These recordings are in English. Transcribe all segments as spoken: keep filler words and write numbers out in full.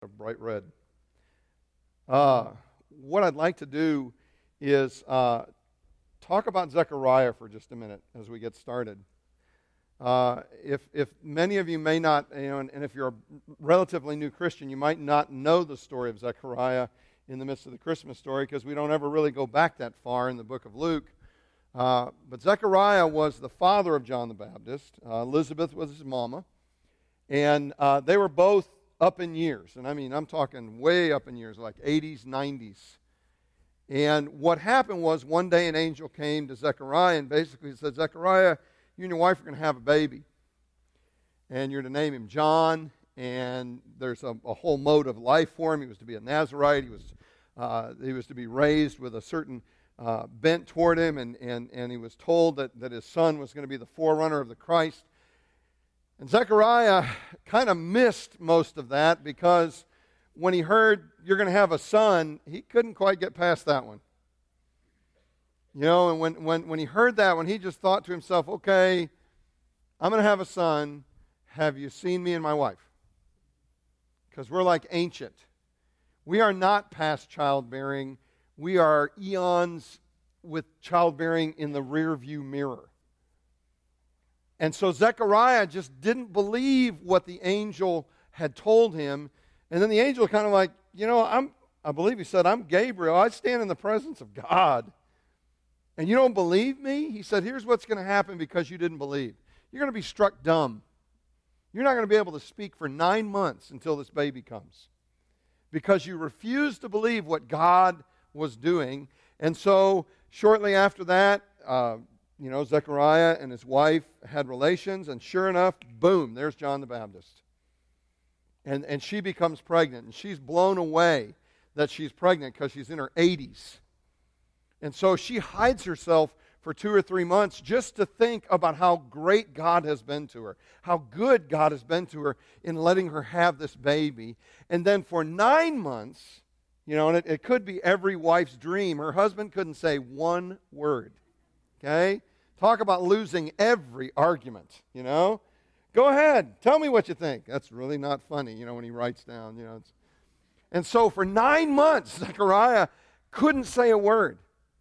bright red. Uh, what I'd like to do is uh, talk about Zechariah for just a minute as we get started. Uh, if if many of you may not, you know, and, and if you're a relatively new Christian, you might not know the story of Zechariah in the midst of the Christmas story because we don't ever really go back that far in the book of Luke. Uh, but Zechariah was the father of John the Baptist. Uh, Elizabeth was his mama. And uh, they were both up in years. And I mean, I'm talking way up in years, like eighties, nineties. And what happened was one day an angel came to Zechariah and basically said, Zechariah, you and your wife are going to have a baby. And you're to name him John. And there's a, a whole mode of life for him. He was to be a Nazirite. He was, uh, he was to be raised with a certain uh, bent toward him. And, and, and he was told that, that his son was going to be the forerunner of the Christ. And Zechariah kind of missed most of that because when he heard you're going to have a son, he couldn't quite get past that one. You know, and when, when, when he heard that one, he just thought to himself, okay, I'm going to have a son. Have you seen me and my wife? Because we're like ancient. We are not past childbearing. We are eons with childbearing in the rearview mirror. And so Zechariah just didn't believe what the angel had told him. And then the angel kind of like, you know, I'm, I believe he said, I'm Gabriel. I stand in the presence of God. And you don't believe me? He said, here's what's going to happen because you didn't believe. You're going to be struck dumb. You're not going to be able to speak for nine months until this baby comes. Because you refused to believe what God was doing. And so shortly after that, uh, you know, Zechariah and his wife had relations, and sure enough, boom, there's John the Baptist. And, and she becomes pregnant, and she's blown away that she's pregnant because she's in her eighties. And so she hides herself for two or three months just to think about how great God has been to her, how good God has been to her in letting her have this baby. And then for nine months, you know, and it, it could be every wife's dream, her husband couldn't say one word. Okay? Talk about losing every argument, you know? Go ahead. Tell me what you think. That's really not funny, you know, when he writes down, you know. It's... And so for nine months, Zechariah couldn't say a word.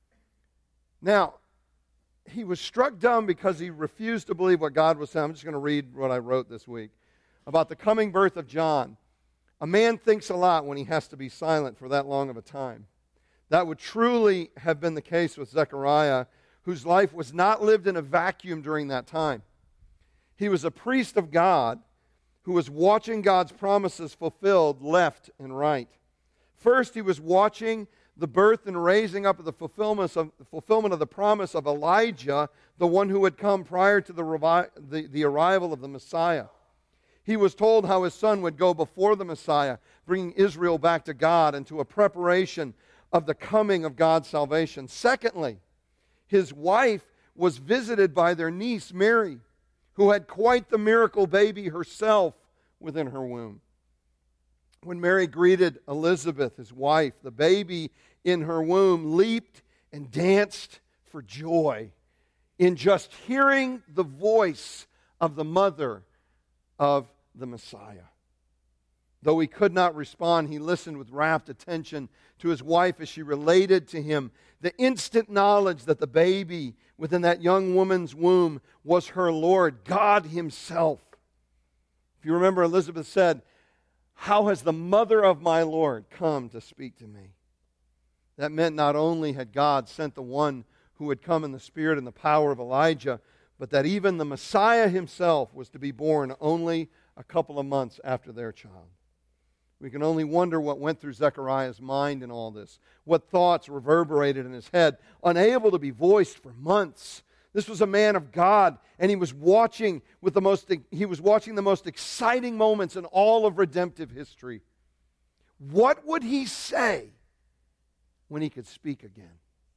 Now, he was struck dumb because he refused to believe what God was saying. I'm just going to read what I wrote this week about the coming birth of John. A man thinks a lot when he has to be silent for that long of a time. That would truly have been the case with Zechariah, whose life was not lived in a vacuum during that time. He was a priest of God who was watching God's promises fulfilled left and right. First, he was watching the birth and raising up of the fulfillment of, fulfillment of the promise of Elijah, the one who had come prior to the, revi- the, the arrival of the Messiah. He was told how his son would go before the Messiah, bringing Israel back to God and to a preparation of the coming of God's salvation. Secondly, his wife was visited by their niece, Mary, who had quite the miracle baby herself within her womb. When Mary greeted Elizabeth, his wife, the baby in her womb leaped and danced for joy in just hearing the voice of the mother of the Messiah. Though he could not respond, he listened with rapt attention to his wife as she related to him the instant knowledge that the baby within that young woman's womb was her Lord, God himself. If you remember, Elizabeth said, how has the mother of my Lord come to speak to me? That meant not only had God sent the one who had come in the spirit and the power of Elijah, but that even the Messiah himself was to be born only a couple of months after their child. We can only wonder what went through Zechariah's mind in all this, what thoughts reverberated in his head, unable to be voiced for months. This was a man of God, and he was watching with the most he was watching the most exciting moments in all of redemptive history. What would he say when he could speak again?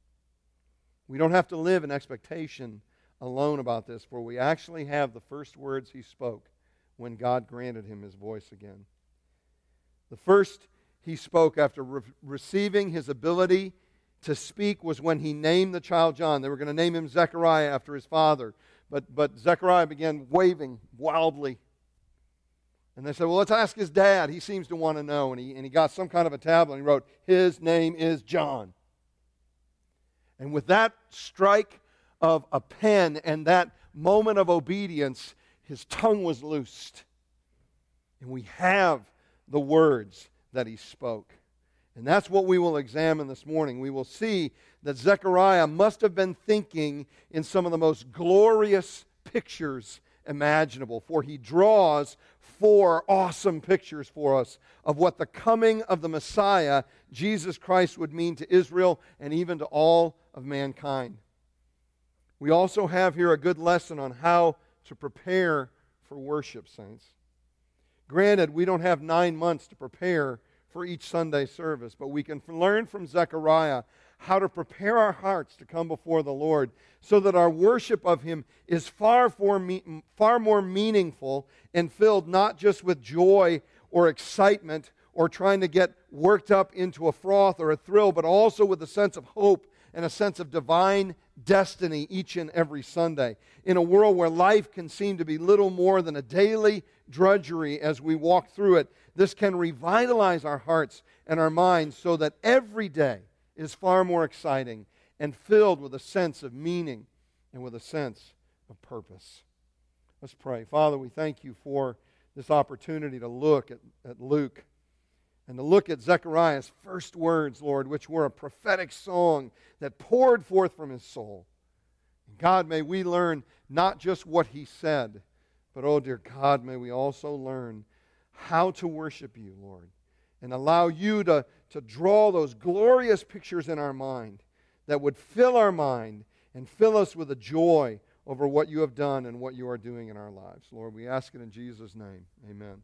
We don't have to live in expectation alone about this, for we actually have the first words he spoke when God granted him his voice again. The first he spoke after re- receiving his ability to speak was when he named the child John. They were going to name him Zechariah after his father. But, but Zechariah began waving wildly. And they said, well, let's ask his dad. He seems to want to know. And he, and he got some kind of a tablet and he wrote, his name is John. And with that strike of a pen and that moment of obedience, his tongue was loosed. And we have the words that he spoke. And that's what we will examine this morning. We will see that Zechariah must have been thinking in some of the most glorious pictures imaginable, for he draws four awesome pictures for us of what the coming of the Messiah, Jesus Christ, would mean to Israel and even to all of mankind. We also have here a good lesson on how to prepare for worship, saints. Granted, we don't have nine months to prepare for each Sunday service, but we can learn from Zechariah how to prepare our hearts to come before the Lord so that our worship of Him is far, for me, far more meaningful and filled not just with joy or excitement or trying to get worked up into a froth or a thrill, but also with a sense of hope and a sense of divine destiny each and every Sunday. In a world where life can seem to be little more than a daily drudgery as we walk through it, this can revitalize our hearts and our minds so that every day is far more exciting and filled with a sense of meaning and with a sense of purpose. Let's pray. Father, we thank you for this opportunity to look at, at Luke and to look at Zechariah's first words, Lord, which were a prophetic song that poured forth from his soul. And God, may we learn not just what he said, but, oh dear God, may we also learn how to worship you, Lord, and allow you to, to draw those glorious pictures in our mind that would fill our mind and fill us with a joy over what you have done and what you are doing in our lives. Lord, we ask it in Jesus' name. Amen.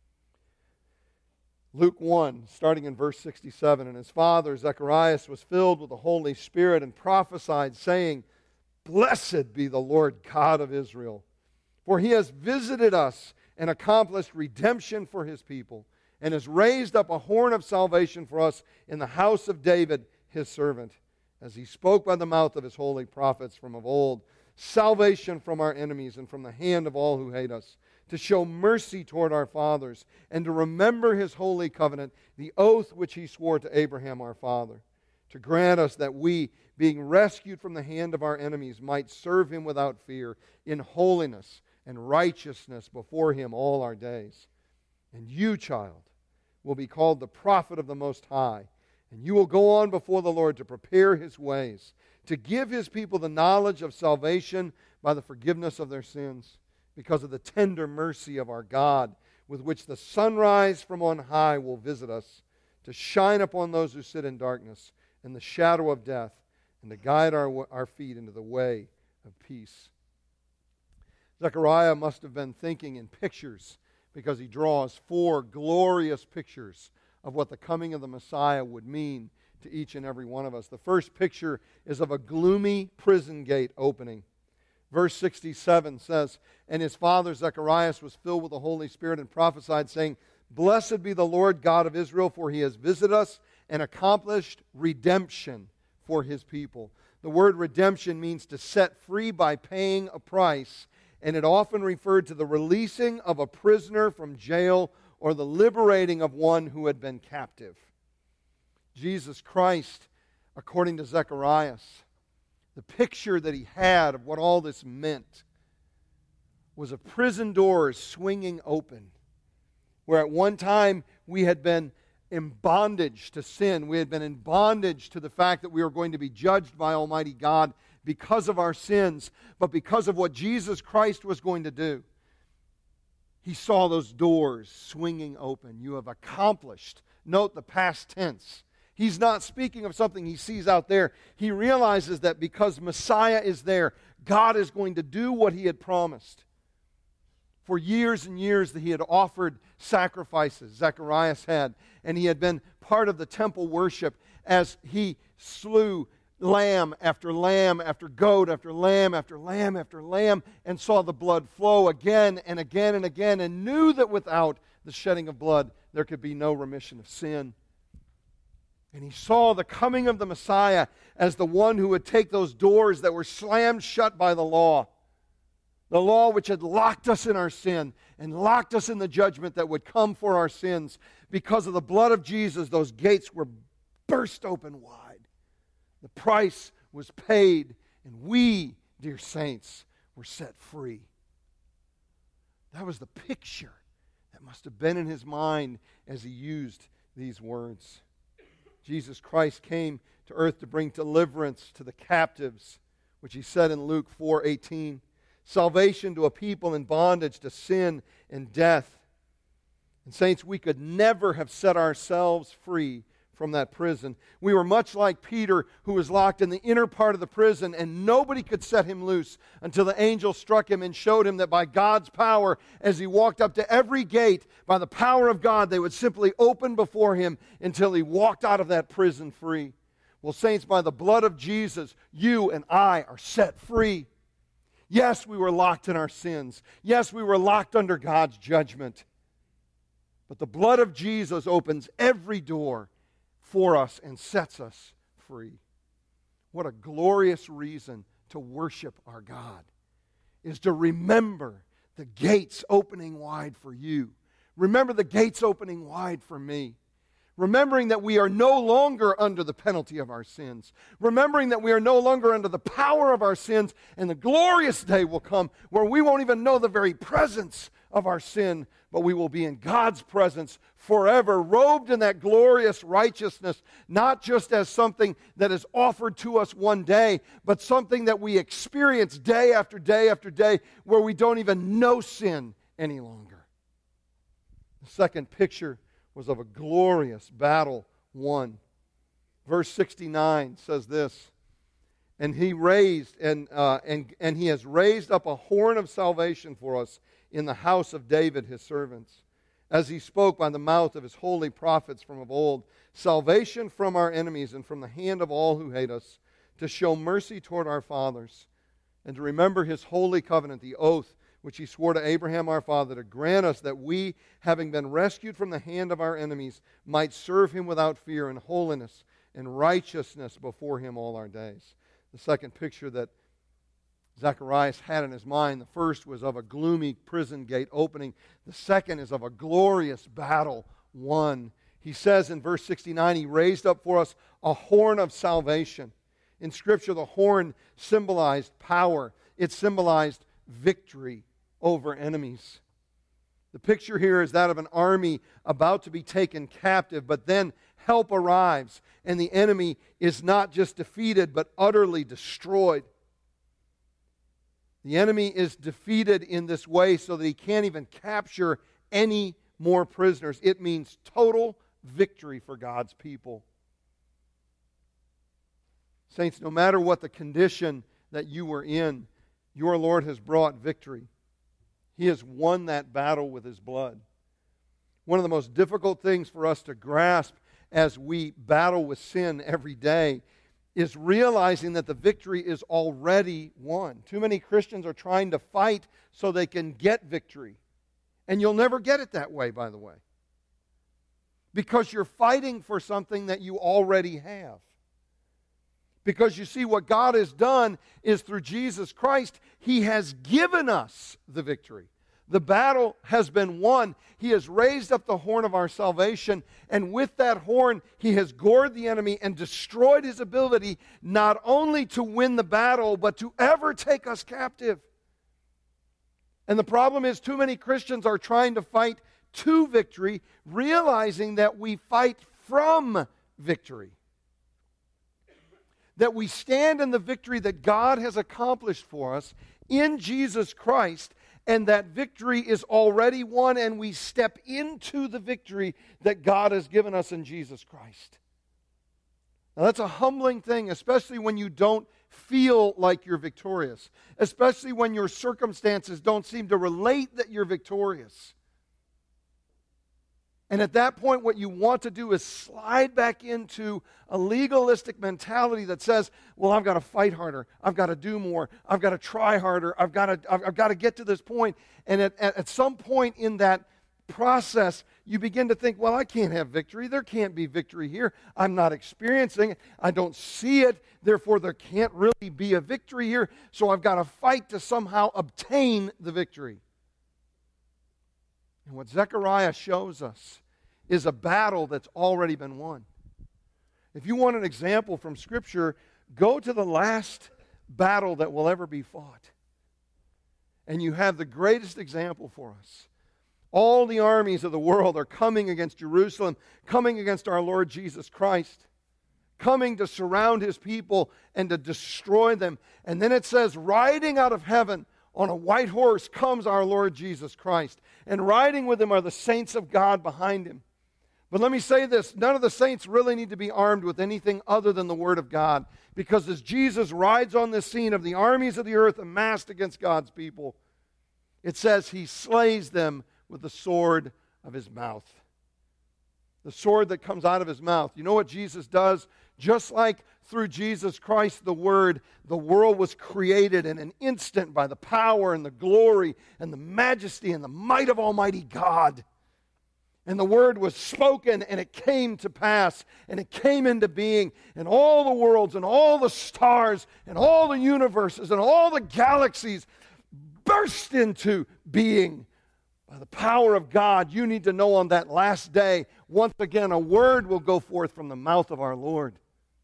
Luke one, starting in verse sixty-seven, and his father Zacharias was filled with the Holy Spirit and prophesied, saying, Blessed be the Lord God of Israel, for he has visited us and accomplished redemption for his people, and has raised up a horn of salvation for us in the house of David, his servant, as he spoke by the mouth of his holy prophets from of old, salvation from our enemies and from the hand of all who hate us, to show mercy toward our fathers, and to remember his holy covenant, the oath which he swore to Abraham our father, to grant us that we, being rescued from the hand of our enemies, might serve him without fear, in holiness and righteousness before him all our days. And you, child, will be called the prophet of the Most High, and you will go on before the Lord to prepare his ways, to give his people the knowledge of salvation by the forgiveness of their sins, because of the tender mercy of our God, with which the sunrise from on high will visit us, to shine upon those who sit in darkness and the shadow of death, and to guide our, our feet into the way of peace. Zechariah must have been thinking in pictures, because he draws four glorious pictures of what the coming of the Messiah would mean to each and every one of us. The first picture is of a gloomy prison gate opening. Verse sixty-seven says, And his father Zacharias was filled with the Holy Spirit and prophesied, saying, Blessed be the Lord God of Israel, for he has visited us and accomplished redemption for his people. The word redemption means to set free by paying a price, and it often referred to the releasing of a prisoner from jail or the liberating of one who had been captive. Jesus Christ, according to Zacharias, the picture that he had of what all this meant was a prison door swinging open, where at one time we had been in bondage to sin. We had been in bondage to the fact that we were going to be judged by Almighty God because of our sins, but because of what Jesus Christ was going to do. He saw those doors swinging open. You have accomplished. Note the past tense. He's not speaking of something he sees out there. He realizes that because Messiah is there, God is going to do what he had promised. For years and years that he had offered sacrifices, Zacharias had, and he had been part of the temple worship as he slew lamb after lamb after goat after lamb after lamb after lamb, and saw the blood flow again and again and again, and knew that without the shedding of blood there could be no remission of sin. And he saw the coming of the Messiah as the one who would take those doors that were slammed shut by the law The law which had locked us in our sin and locked us in the judgment that would come for our sins. Because of the blood of Jesus, those gates were burst open wide. The price was paid, and we, dear saints, were set free. That was the picture that must have been in his mind as he used these words. Jesus Christ came to earth to bring deliverance to the captives, which he said in Luke four eighteen. Salvation to a people in bondage to sin and death. And saints, we could never have set ourselves free from that prison. We were much like Peter, who was locked in the inner part of the prison, and nobody could set him loose until the angel struck him and showed him that by God's power, as he walked up to every gate, by the power of God, they would simply open before him until he walked out of that prison free. Well, saints, by the blood of Jesus, you and I are set free. Yes, we were locked in our sins. Yes, we were locked under God's judgment. But the blood of Jesus opens every door for us and sets us free. What a glorious reason to worship our God is to remember the gates opening wide for you. Remember the gates opening wide for me. Remembering that we are no longer under the penalty of our sins. Remembering that we are no longer under the power of our sins. And the glorious day will come where we won't even know the very presence of our sin, but we will be in God's presence forever, robed in that glorious righteousness, not just as something that is offered to us one day, but something that we experience day after day after day, where we don't even know sin any longer. The second picture was of a glorious battle won. Verse sixty-nine says this, and he raised and uh, and and he has raised up a horn of salvation for us in the house of David his servants, as he spoke by the mouth of his holy prophets from of old, salvation from our enemies and from the hand of all who hate us, to show mercy toward our fathers, and to remember his holy covenant, the oath which he swore to Abraham our father, to grant us that we, having been rescued from the hand of our enemies, might serve him without fear in holiness and righteousness before him all our days. The second picture that Zacharias had in his mind, the first was of a gloomy prison gate opening. The second is of a glorious battle won. He says in verse sixty-nine, he raised up for us a horn of salvation. In Scripture, the horn symbolized power. It symbolized victory over enemies. The picture here is that of an army about to be taken captive, but then help arrives, and the enemy is not just defeated, but utterly destroyed. The enemy is defeated in this way so that he can't even capture any more prisoners. It means total victory for God's people. Saints, no matter what the condition that you were in, your Lord has brought victory. He has won that battle with his blood. One of the most difficult things for us to grasp as we battle with sin every day is realizing that the victory is already won. Too many Christians are trying to fight so they can get victory. And you'll never get it that way, by the way. Because you're fighting for something that you already have. Because you see, what God has done is through Jesus Christ, He has given us the victory. The battle has been won. He has raised up the horn of our salvation, and with that horn, He has gored the enemy and destroyed his ability not only to win the battle, but to ever take us captive. And the problem is, too many Christians are trying to fight to victory, realizing that we fight from victory. That we stand in the victory that God has accomplished for us in Jesus Christ, and that victory is already won, and we step into the victory that God has given us in Jesus Christ. Now that's a humbling thing, especially when you don't feel like you're victorious, especially when your circumstances don't seem to relate that you're victorious. And at that point, what you want to do is slide back into a legalistic mentality that says, well, I've got to fight harder. I've got to do more. I've got to try harder. I've got to, I've, I've got to get to this point. And at, at, at some point in that process, you begin to think, well, I can't have victory. There can't be victory here. I'm not experiencing it. I don't see it. Therefore, there can't really be a victory here. So I've got to fight to somehow obtain the victory. And what Zechariah shows us is a battle that's already been won. If you want an example from Scripture, go to the last battle that will ever be fought. And you have the greatest example for us. All the armies of the world are coming against Jerusalem, coming against our Lord Jesus Christ, coming to surround His people and to destroy them. And then it says, riding out of heaven on a white horse comes our Lord Jesus Christ. And riding with Him are the saints of God behind Him. But let me say this, none of the saints really need to be armed with anything other than the Word of God. Because as Jesus rides on this scene of the armies of the earth amassed against God's people, it says He slays them with the sword of His mouth. The sword that comes out of His mouth. You know what Jesus does? Just like through Jesus Christ, the Word, the world was created in an instant by the power and the glory and the majesty and the might of Almighty God. And the Word was spoken, and it came to pass, and it came into being, and all the worlds, and all the stars, and all the universes, and all the galaxies burst into being by the power of God. You need to know on that last day, once again, a word will go forth from the mouth of our Lord.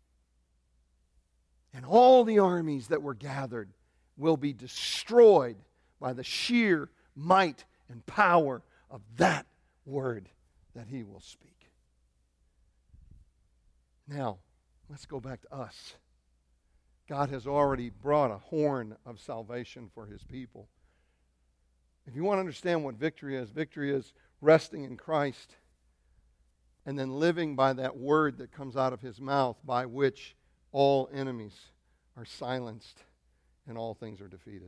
And all the armies that were gathered will be destroyed by the sheer might and power of that word that He will speak. Now, let's go back to us. God has already brought a horn of salvation for His people. If you want to understand what victory is, victory is resting in Christ and then living by that word that comes out of His mouth, by which all enemies are silenced and all things are defeated.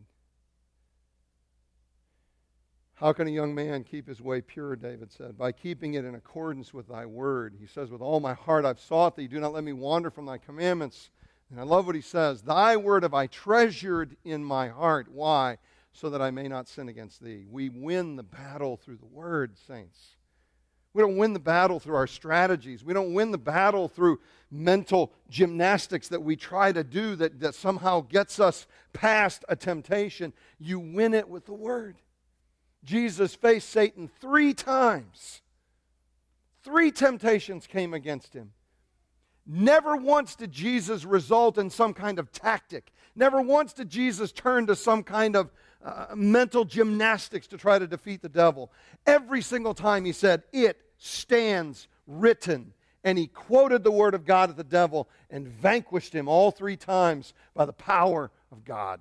How can a young man keep his way pure, David said? By keeping it in accordance with Thy word. He says, with all my heart I've sought Thee. Do not let me wander from Thy commandments. And I love what he says. Thy word have I treasured in my heart. Why? So that I may not sin against Thee. We win the battle through the word, saints. We don't win the battle through our strategies. We don't win the battle through mental gymnastics that we try to do that, that somehow gets us past a temptation. You win it with the word. Jesus faced Satan three times. Three temptations came against Him. Never once did Jesus result in some kind of tactic. Never once did Jesus turn to some kind of uh, mental gymnastics to try to defeat the devil. Every single time He said, "It stands written." And He quoted the word of God at the devil and vanquished him all three times by the power of God.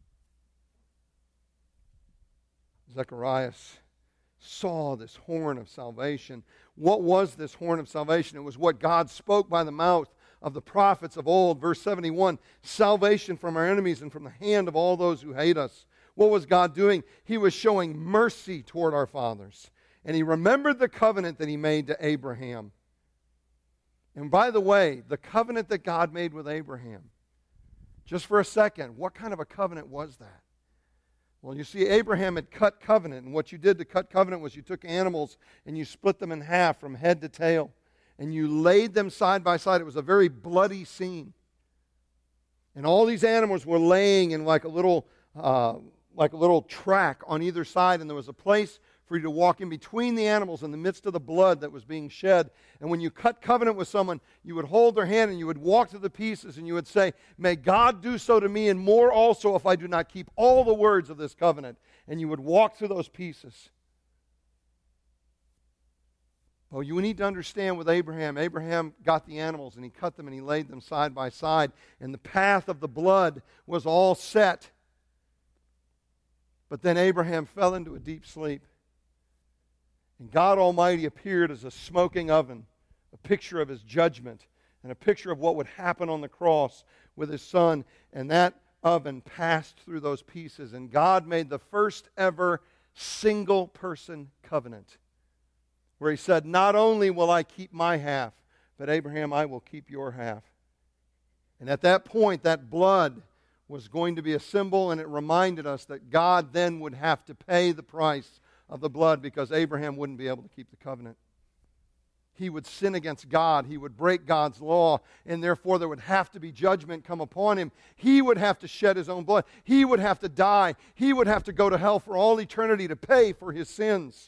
Zechariah saw this horn of salvation. What was this horn of salvation? It was what God spoke by the mouth of the prophets of old. Verse seventy-one, salvation from our enemies and from the hand of all those who hate us. What was God doing? He was showing mercy toward our fathers. And He remembered the covenant that He made to Abraham. And by the way, the covenant that God made with Abraham, just for a second, what kind of a covenant was that? Well, you see, Abraham had cut covenant, and what you did to cut covenant was you took animals and you split them in half from head to tail, and you laid them side by side. It was a very bloody scene. And all these animals were laying in like a little, uh, like a little track on either side, and there was a place for you to walk in between the animals in the midst of the blood that was being shed. And when you cut covenant with someone, you would hold their hand and you would walk through the pieces and you would say, may God do so to me and more also if I do not keep all the words of this covenant. And you would walk through those pieces. Well, you need to understand with Abraham, Abraham got the animals and he cut them and he laid them side by side. And the path of the blood was all set. But then Abraham fell into a deep sleep. And God Almighty appeared as a smoking oven, a picture of His judgment, and a picture of what would happen on the cross with His Son. And that oven passed through those pieces. And God made the first ever single person covenant, where He said, not only will I keep my half, but Abraham, I will keep your half. And at that point, that blood was going to be a symbol, and it reminded us that God then would have to pay the price of the blood because Abraham wouldn't be able to keep the covenant. he would sin against God. He would break God's law, and therefore there would have to be judgment come upon him. He would have to shed his own blood. He would have to die. He would have to go to hell for all eternity to pay for his sins.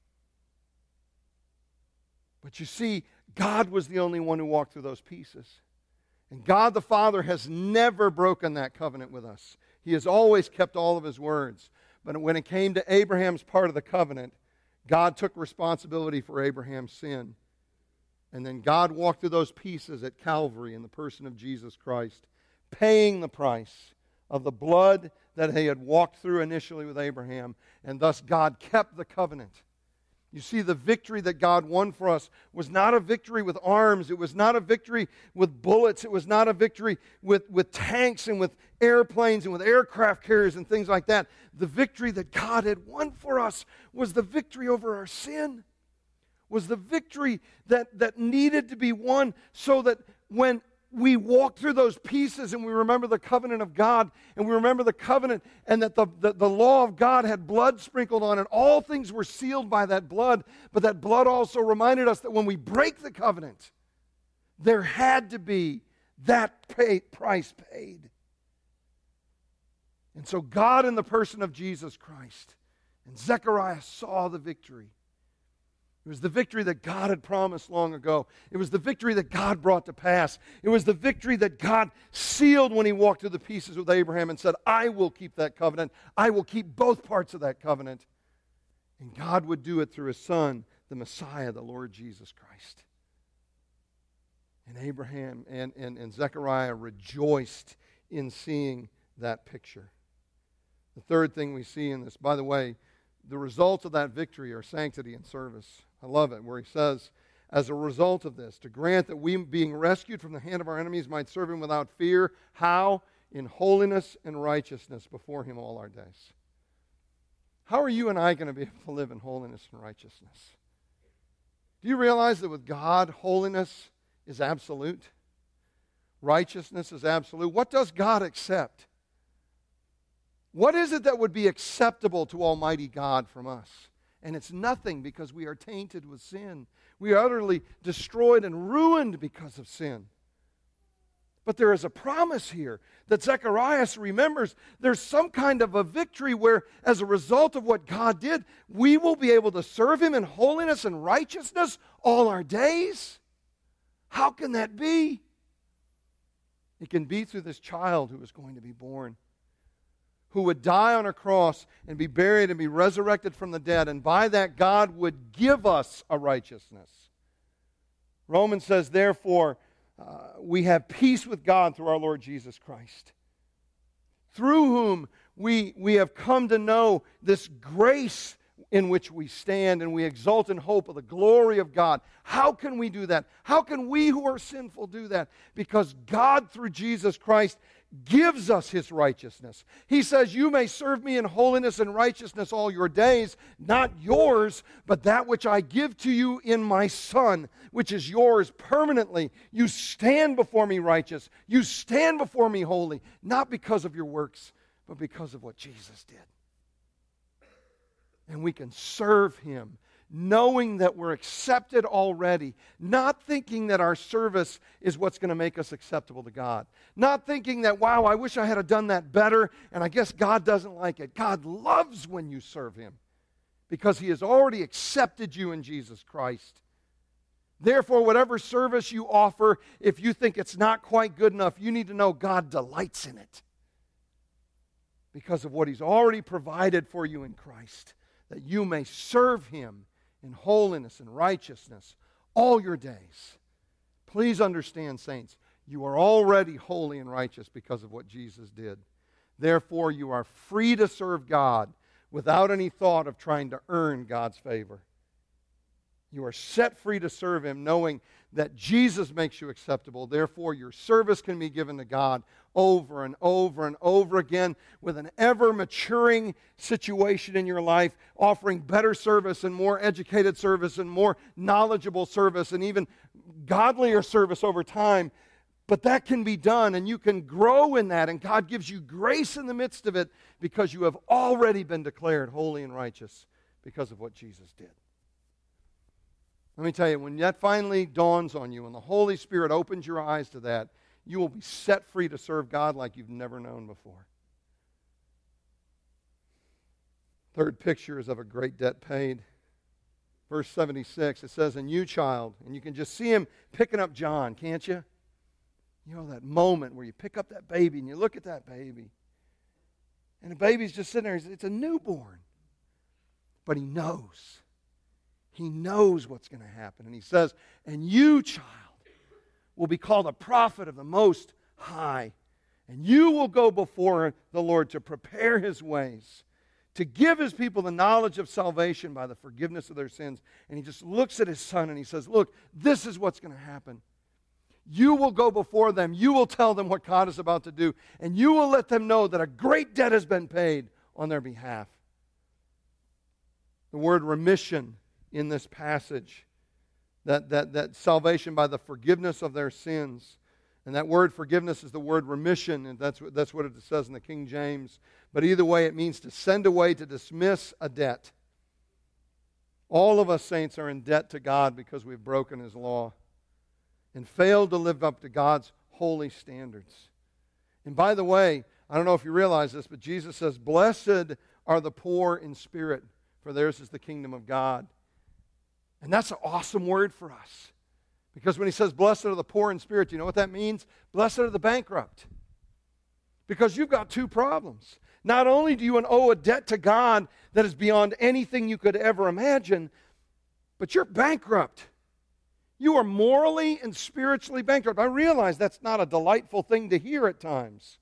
But you see, God was the only one who walked through those pieces. And God the Father has never broken that covenant with us. He has always kept all of his words. But when it came to Abraham's part of the covenant, God took responsibility for Abraham's sin. And then God walked through those pieces at Calvary in the person of Jesus Christ, paying the price of the blood that he had walked through initially with Abraham. And thus God kept the covenant. You see, the victory that God won for us was not a victory with arms. It was not a victory with bullets. It was not a victory with, with tanks and with airplanes and with aircraft carriers and things like that. The victory that God had won for us was the victory over our sin. Was the victory that, that needed to be won so that when we walk through those pieces and we remember the covenant of God and we remember the covenant and that the, the, the law of God had blood sprinkled on it. All things were sealed by that blood, but that blood also reminded us that when we break the covenant, there had to be that pay, price paid. And so God in the person of Jesus Christ, and Zechariah saw the victory. It was the victory that God had promised long ago. It was the victory that God brought to pass. It was the victory that God sealed when he walked through the pieces with Abraham and said, I will keep that covenant. I will keep both parts of that covenant. And God would do it through his Son, the Messiah, the Lord Jesus Christ. And Abraham and, and, and Zechariah rejoiced in seeing that picture. The third thing we see in this, by the way, the results of that victory are sanctity and service. I love it, where he says, as a result of this, to grant that we, being rescued from the hand of our enemies, might serve him without fear. How? In holiness and righteousness before him all our days. How are you and I going to be able to live in holiness and righteousness? Do you realize that with God, holiness is absolute? Righteousness is absolute. What does God accept? What is it that would be acceptable to Almighty God from us? And it's nothing, because we are tainted with sin. We are utterly destroyed and ruined because of sin. But there is a promise here that Zechariah remembers. There's some kind of a victory where, as a result of what God did, we will be able to serve him in holiness and righteousness all our days. How can that be? It can be through this child who is going to be born, who would die on a cross and be buried and be resurrected from the dead, and by that God would give us a righteousness. Romans says, therefore, uh, we have peace with God through our Lord Jesus Christ, through whom we, we have come to know this grace in which we stand, and we exult in hope of the glory of God. How can we do that? How can we who are sinful do that? Because God, through Jesus Christ, gives us his righteousness. He says, you may serve me in holiness and righteousness all your days, not yours, but that which I give to you in my Son, which is yours permanently. You stand before me righteous. You stand before me holy, not because of your works, but because of what Jesus did. And we can serve him, knowing that we're accepted already, not thinking that our service is what's going to make us acceptable to God. Not thinking that, wow, I wish I had done that better, and I guess God doesn't like it. God loves when you serve him, because he has already accepted you in Jesus Christ. Therefore, whatever service you offer, if you think it's not quite good enough, you need to know God delights in it, because of what he's already provided for you in Christ, that you may serve him in holiness and righteousness all your days. Please understand, saints, you are already holy and righteous because of what Jesus did. Therefore, you are free to serve God without any thought of trying to earn God's favor. You are set free to serve him, knowing that Jesus makes you acceptable. Therefore, your service can be given to God over and over and over again, with an ever-maturing situation in your life, offering better service and more educated service and more knowledgeable service and even godlier service over time. But that can be done, and you can grow in that, and God gives you grace in the midst of it, because you have already been declared holy and righteous because of what Jesus did. Let me tell you, when that finally dawns on you and the Holy Spirit opens your eyes to that, you will be set free to serve God like you've never known before. Third picture is of a great debt paid. Verse seventy-six, it says, "And you, child," and you can just see him picking up John, can't you? You know, that moment where you pick up that baby and you look at that baby. And the baby's just sitting there. It's a newborn. But he knows. He knows what's going to happen. And he says, "And you, child, will be called a prophet of the Most High. And you will go before the Lord to prepare His ways, to give His people the knowledge of salvation by the forgiveness of their sins." And he just looks at his son and he says, "Look, this is what's going to happen. You will go before them. You will tell them what God is about to do. And you will let them know that a great debt has been paid on their behalf." The word remission in this passage, that, that, that salvation by the forgiveness of their sins. And that word forgiveness is the word remission, and that's what, that's what it says in the King James. But either way, it means to send away, to dismiss a debt. All of us saints are in debt to God because we've broken His law and failed to live up to God's holy standards. And by the way, I don't know if you realize this, but Jesus says, "Blessed are the poor in spirit, for theirs is the kingdom of God." And that's an awesome word for us. Because when He says, "Blessed are the poor in spirit," do you know what that means? Blessed are the bankrupt. Because you've got two problems. Not only do you owe a debt to God that is beyond anything you could ever imagine, but you're bankrupt. You are morally and spiritually bankrupt. I realize that's not a delightful thing to hear at times.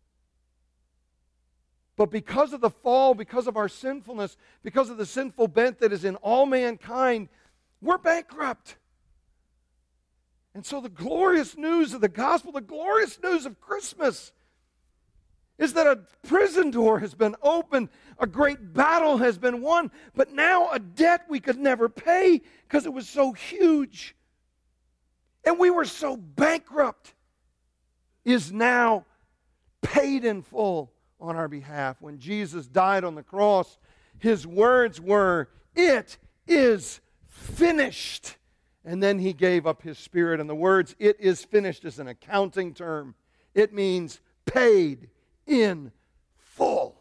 But because of the fall, because of our sinfulness, because of the sinful bent that is in all mankind, we're bankrupt. And so the glorious news of the gospel, the glorious news of Christmas, is that a prison door has been opened, a great battle has been won, but now a debt we could never pay because it was so huge and we were so bankrupt is now paid in full on our behalf. When Jesus died on the cross, His words were, "It is finished." And then He gave up His Spirit. And the words, "it is finished," is an accounting term. It means paid in full.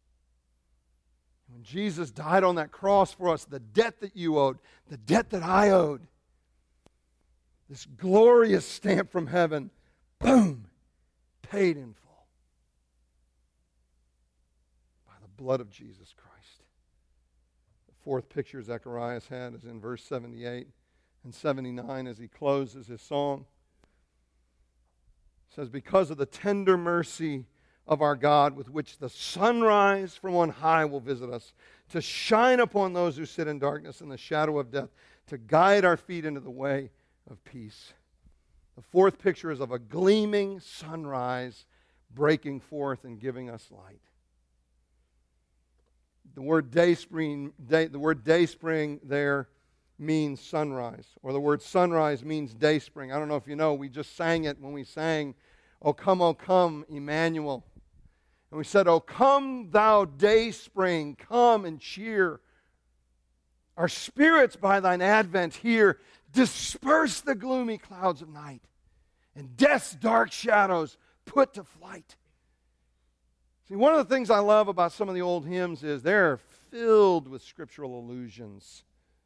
When Jesus died on that cross for us, the debt that you owed, the debt that I owed, this glorious stamp from heaven, boom, paid in full by the blood of Jesus Christ. The fourth picture Zechariah had is in verse seventy-eight and seventy-nine as he closes his song. It says, "Because of the tender mercy of our God, with which the sunrise from on high will visit us, to shine upon those who sit in darkness and the shadow of death, to guide our feet into the way of peace." The fourth picture is of a gleaming sunrise breaking forth and giving us light. The word day spring, day, the word day spring there means sunrise, or the word sunrise means day spring. I don't know if you know, we just sang it when we sang, "O come, O come, Emmanuel." And we said, "O come, thou day spring, come and cheer our spirits by thine advent here. Disperse the gloomy clouds of night, and death's dark shadows put to flight." See, one of the things I love about some of the old hymns is they're filled with scriptural allusions.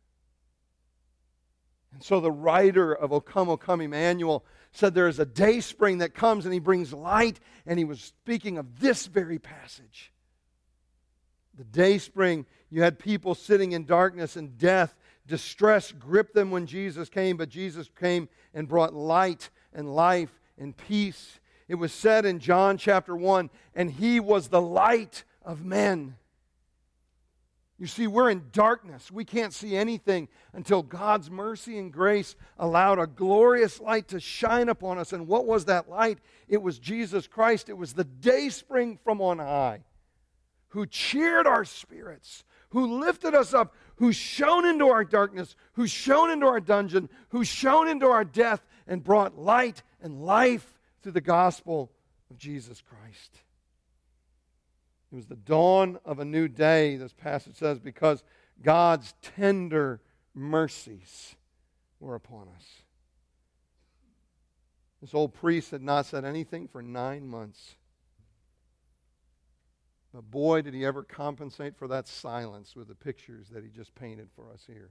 And so the writer of "O Come, O Come, Emmanuel" said there is a day spring that comes and He brings light, and he was speaking of this very passage. The day spring, you had people sitting in darkness and death. Distress gripped them when Jesus came, but Jesus came and brought light and life and peace. It was said in John chapter one, "And He was the light of men." You see, we're in darkness. We can't see anything until God's mercy and grace allowed a glorious light to shine upon us. And what was that light? It was Jesus Christ. It was the day spring from on high, who cheered our spirits, who lifted us up, who shone into our darkness, who shone into our dungeon, who shone into our death and brought light and life through the gospel of Jesus Christ. It was the dawn of a new day, this passage says, because God's tender mercies were upon us. This old priest had not said anything for nine months. But boy, did he ever compensate for that silence with the pictures that he just painted for us here.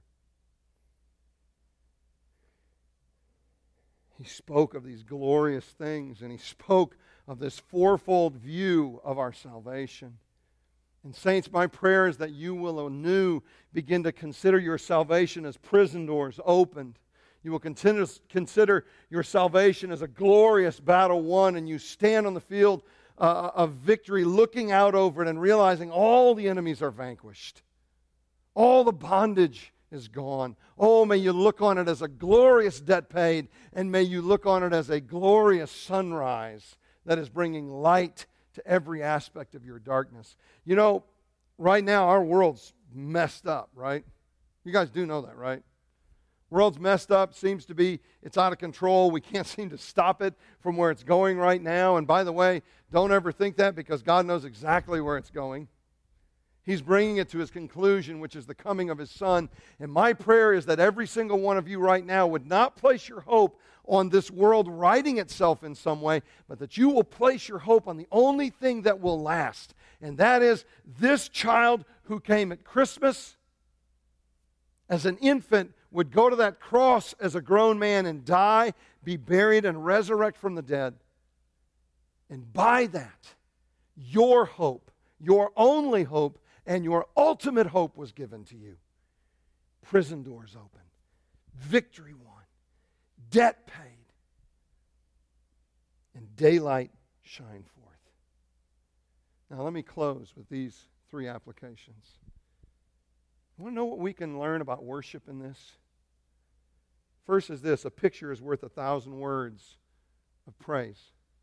He spoke of these glorious things, and he spoke of this fourfold view of our salvation. And saints, my prayer is that you will anew begin to consider your salvation as prison doors opened. You will continue to consider your salvation as a glorious battle won, and you stand on the field uh, of victory looking out over it and realizing all the enemies are vanquished. All the bondage is gone. Oh, may you look on it as a glorious debt paid, and may you look on it as a glorious sunrise that is bringing light to every aspect of your darkness. You know, right now our world's messed up, right? You guys do know that, right? World's messed up, seems to be, it's out of control. We can't seem to stop it from where it's going right now. And by the way, don't ever think that, because God knows exactly where it's going. He's bringing it to his conclusion, which is the coming of his Son. And my prayer is that every single one of you right now would not place your hope on this world righting itself in some way, but that you will place your hope on the only thing that will last. And that is this child who came at Christmas as an infant would go to that cross as a grown man and die, be buried, and resurrect from the dead. And by that, your hope, your only hope, and your ultimate hope was given to you. Prison doors open. Victory won. Debt paid. And daylight shine forth. Now let me close with these three applications. You want to know what we can learn about worship in this? First is this: a picture is worth a thousand words of praise.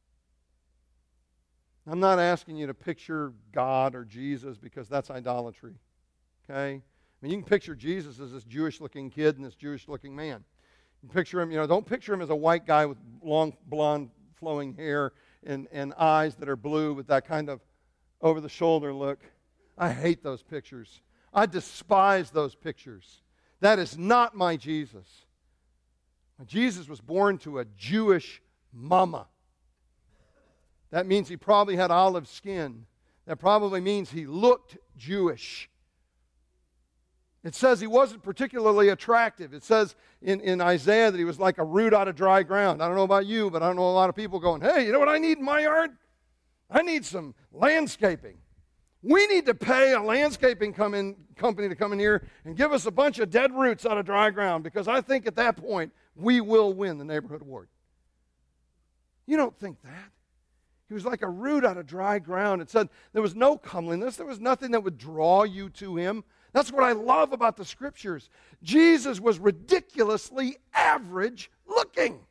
I'm not asking you to picture God or Jesus, because that's idolatry. Okay? I mean, you can picture Jesus as this Jewish-looking kid and this Jewish-looking man. You picture him, you know, don't picture him as a white guy with long, blonde, flowing hair and, and eyes that are blue with that kind of over-the-shoulder look. I hate those pictures. I despise those pictures. That is not my Jesus. My Jesus was born to a Jewish mama. That means he probably had olive skin. That probably means he looked Jewish. It says he wasn't particularly attractive. It says in, in Isaiah that he was like a root out of dry ground. I don't know about you, but I don't know a lot of people going, hey, you know what I need in my yard? I need some landscaping. We need to pay a landscaping come in, company to come in here and give us a bunch of dead roots out of dry ground, because I think at that point we will win the neighborhood award. You don't think that. He was like a root out of dry ground. It said there was no comeliness. There was nothing that would draw you to him. That's what I love about the Scriptures. Jesus was ridiculously average looking.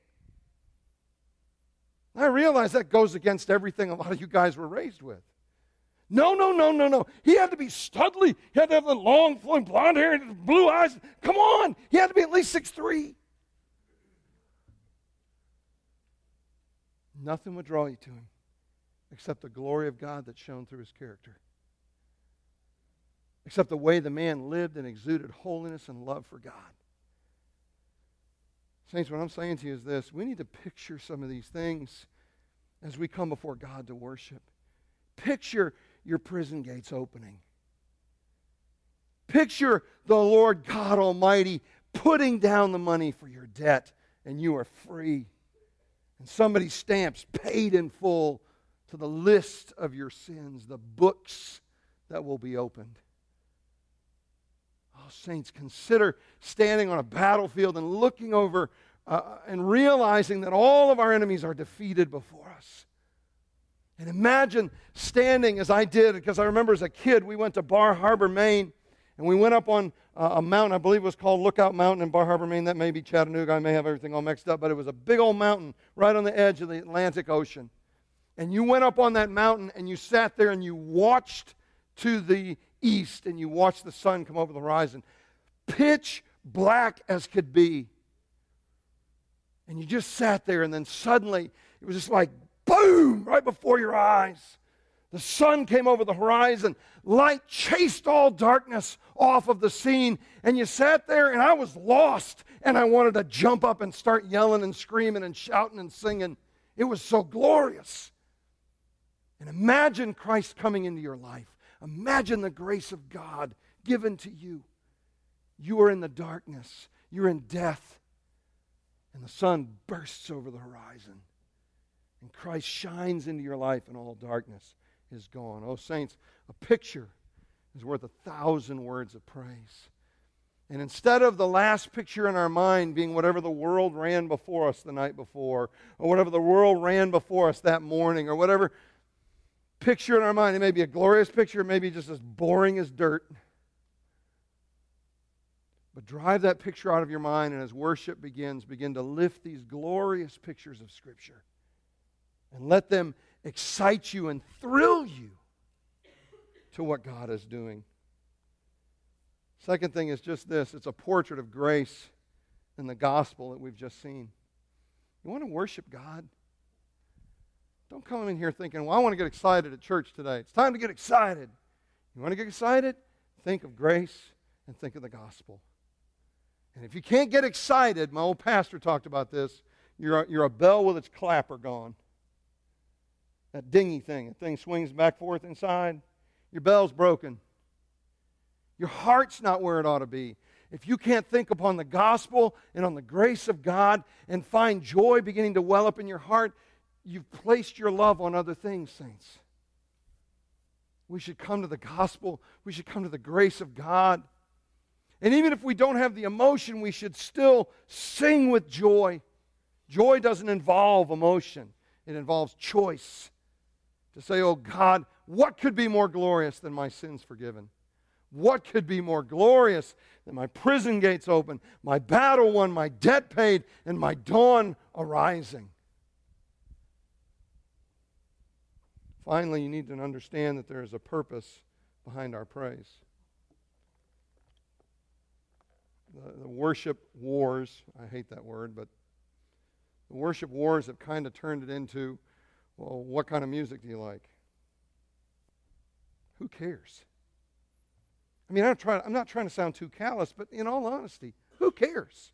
I realize that goes against everything a lot of you guys were raised with. No, no, no, no, no. He had to be studly. He had to have the long, flowing blonde hair and blue eyes. Come on. He had to be at least six three. Nothing would draw you to him except the glory of God that shone through his character. Except the way the man lived and exuded holiness and love for God. Saints, what I'm saying to you is this: we need to picture some of these things as we come before God to worship. Picture your prison gates opening. Picture the Lord God Almighty putting down the money for your debt, and you are free. And somebody stamps paid in full to the list of your sins, the books that will be opened. Oh, saints, consider standing on a battlefield and looking over uh, and realizing that all of our enemies are defeated before us. And imagine standing as I did, because I remember as a kid we went to Bar Harbor, Maine, and we went up on uh, a mountain, I believe it was called Lookout Mountain in Bar Harbor, Maine. That may be Chattanooga. I may have everything all mixed up, but it was a big old mountain right on the edge of the Atlantic Ocean. And you went up on that mountain and you sat there and you watched to the east and you watched the sun come over the horizon. Pitch black as could be. And you just sat there, and then suddenly it was just like boom, right before your eyes. The sun came over the horizon. Light chased all darkness off of the scene. And you sat there, and I was lost. And I wanted to jump up and start yelling and screaming and shouting and singing. It was so glorious. And imagine Christ coming into your life. Imagine the grace of God given to you. You are in the darkness. You're in death. And the sun bursts over the horizon. And Christ shines into your life, and all darkness is gone. Oh, saints, a picture is worth a thousand words of praise. And instead of the last picture in our mind being whatever the world ran before us the night before, or whatever the world ran before us that morning, or whatever picture in our mind, it may be a glorious picture, it may be just as boring as dirt. But drive that picture out of your mind, and as worship begins, begin to lift these glorious pictures of Scripture and let them excite you and thrill you to what God is doing. Second thing is just this. It's a portrait of grace in the gospel that we've just seen. You want to worship God? Don't come in here thinking, well, I want to get excited at church today. It's time to get excited. You want to get excited? Think of grace and think of the gospel. And if you can't get excited, my old pastor talked about this, you're a, you're a bell with its clapper gone. That dingy thing, that thing swings back forth inside. Your bell's broken. Your heart's not where it ought to be. If you can't think upon the gospel and on the grace of God and find joy beginning to well up in your heart, you've placed your love on other things, saints. We should come to the gospel. We should come to the grace of God. And even if we don't have the emotion, we should still sing with joy. Joy doesn't involve emotion. It involves choice. To say, oh God, what could be more glorious than my sins forgiven? What could be more glorious than my prison gates open, my battle won, my debt paid, and my dawn arising? Finally, you need to understand that there is a purpose behind our praise. The, the worship wars, I hate that word, but the worship wars have kind of turned it into, well, what kind of music do you like? Who cares? I mean, I'm, trying, I'm not trying to sound too callous, but in all honesty, who cares?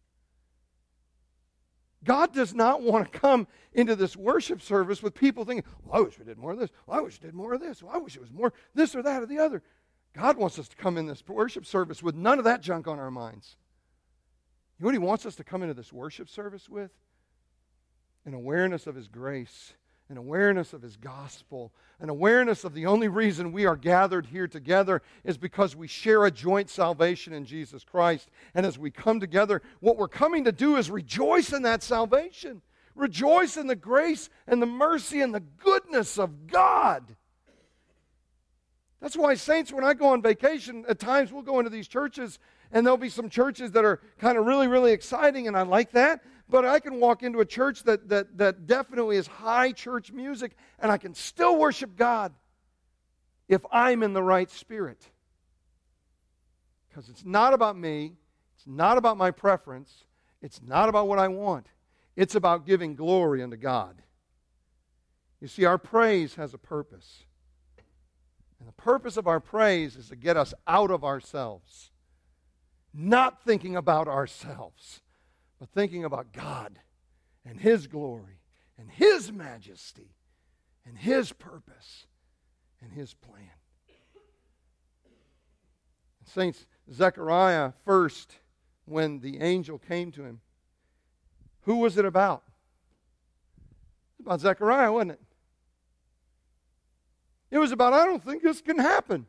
God does not want to come into this worship service with people thinking, well, I wish we did more of this. Well, I wish we did more of this. Well, I wish it was more this or that or the other. God wants us to come in this worship service with none of that junk on our minds. You know what He wants us to come into this worship service with? An awareness of His grace, an awareness of His gospel, an awareness of the only reason we are gathered here together is because we share a joint salvation in Jesus Christ. And as we come together, what we're coming to do is rejoice in that salvation. Rejoice in the grace and the mercy and the goodness of God. That's why, saints, when I go on vacation, at times we'll go into these churches, and there'll be some churches that are kind of really, really exciting, and I like that. But I can walk into a church that, that, that definitely is high church music, and I can still worship God if I'm in the right spirit. Because it's not about me. It's not about my preference. It's not about what I want. It's about giving glory unto God. You see, our praise has a purpose. And the purpose of our praise is to get us out of ourselves. Not thinking about ourselves, but thinking about God and His glory and His majesty and His purpose and His plan. Saints, Zechariah first, when the angel came to him, who was it about? It was about Zechariah, wasn't it? It was about, I don't think this can happen.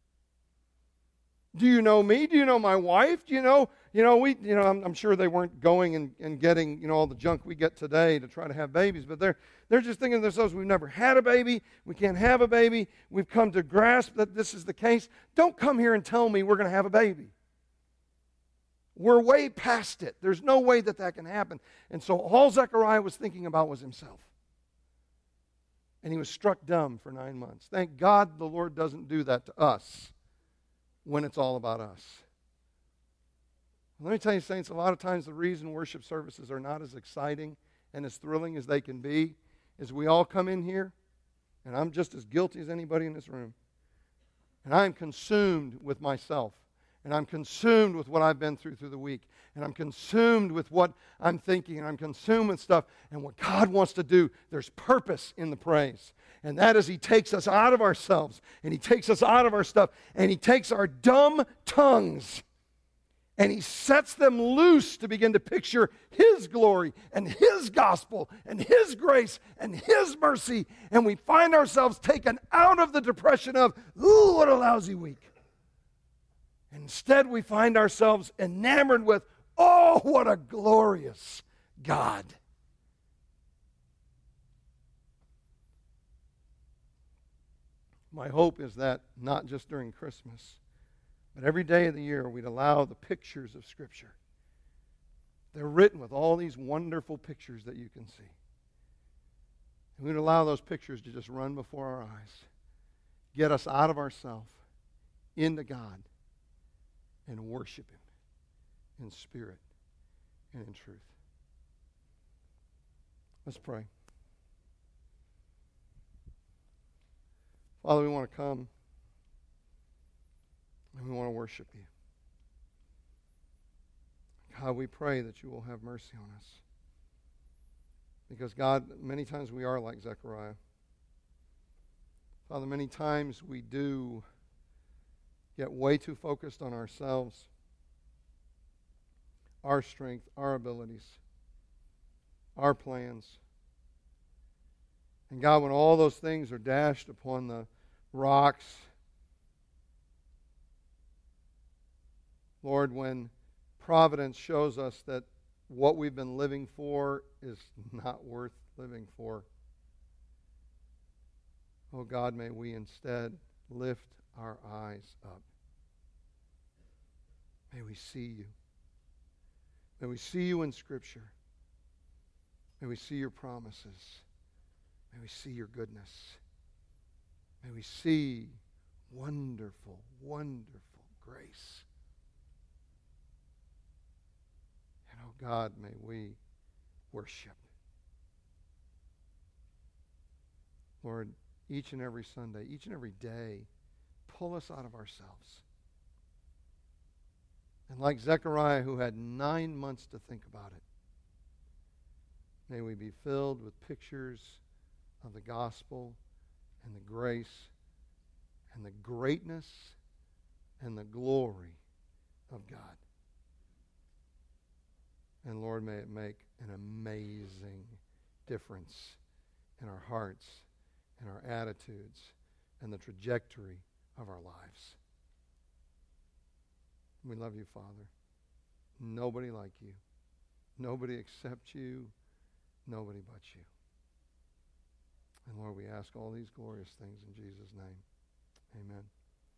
Do you know me? Do you know my wife? Do you know, you know, we, you know, I'm, I'm sure they weren't going and, and getting, you know, all the junk we get today to try to have babies, but they're, they're just thinking to themselves, we've never had a baby, we can't have a baby, we've come to grasp that this is the case. Don't come here and tell me we're going to have a baby. We're way past it. There's no way that that can happen. And so all Zechariah was thinking about was himself. And he was struck dumb for nine months. Thank God the Lord doesn't do that to us when it's all about us. Let me tell you, saints, a lot of times the reason worship services are not as exciting and as thrilling as they can be is we all come in here And I'm just as guilty as anybody in this room. And I'm consumed with myself. And I'm consumed with what I've been through through the week. And I'm consumed with what I'm thinking. And I'm consumed with stuff. And what God wants to do, there's purpose in the praise. And that is He takes us out of ourselves. And He takes us out of our stuff. And He takes our dumb tongues. And He sets them loose to begin to picture His glory and His gospel and His grace and His mercy. And we find ourselves taken out of the depression of, ooh, what a lousy week. Instead, we find ourselves enamored with, oh, what a glorious God. My hope is that not just during Christmas, but every day of the year we'd allow the pictures of Scripture. They're written with all these wonderful pictures that you can see. And we'd allow those pictures to just run before our eyes, get us out of ourselves, into God, and worship Him in spirit and in truth. Let's pray. Father, we want to come and we want to worship You. God, we pray that You will have mercy on us. Because, God, many times we are like Zechariah. Father, many times we do get way too focused on ourselves, our strength, our abilities, our plans. And God, when all those things are dashed upon the rocks, Lord, when providence shows us that what we've been living for is not worth living for, oh God, may we instead lift our eyes up. May we see You. May we see You in Scripture. May we see Your promises. May we see Your goodness. May we see wonderful, wonderful grace. And oh God, may we worship. Lord, each and every Sunday, each and every day, pull us out of ourselves. And like Zechariah, who had nine months to think about it, may we be filled with pictures of the gospel and the grace and the greatness and the glory of God. And Lord, may it make an amazing difference in our hearts and our attitudes and the trajectory of our lives. We love You, Father. Nobody like You. Nobody except You. Nobody but You. And Lord, we ask all these glorious things in Jesus' name. Amen.